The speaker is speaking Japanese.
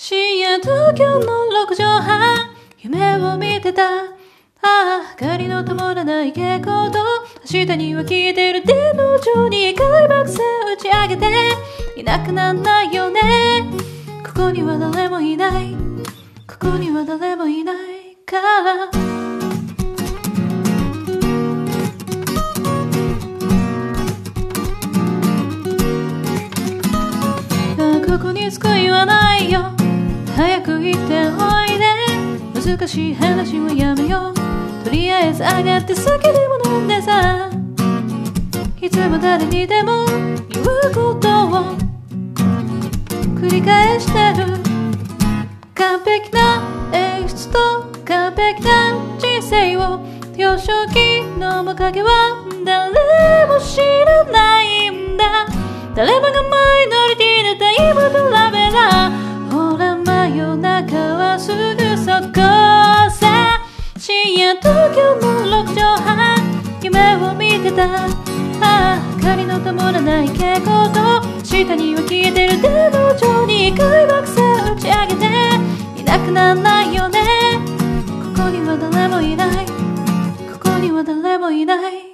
深夜東京の6畳半夢を見てた明かりの灯らない蛍光灯明日には消えてる電脳上に開幕線打ち上げていなくなんないよねここには誰もいないここには誰もいないからここに救いはないよ早く行っておいで難しい話はやめようとりあえず上がって酒でも飲んでさいつも誰にでも言うことを繰り返してる完璧な演出と完璧な人生を幼少期の面影は誰も知らないんだ誰もがマイノリティでタイムトラベラーほら真夜中はすぐそこさ深夜東京の6畳半夢を見てた明かりの灯らない蛍光灯下には消えてる電脳上に開幕線打ち上げていなくなんないよねここには誰もいないここには誰もいない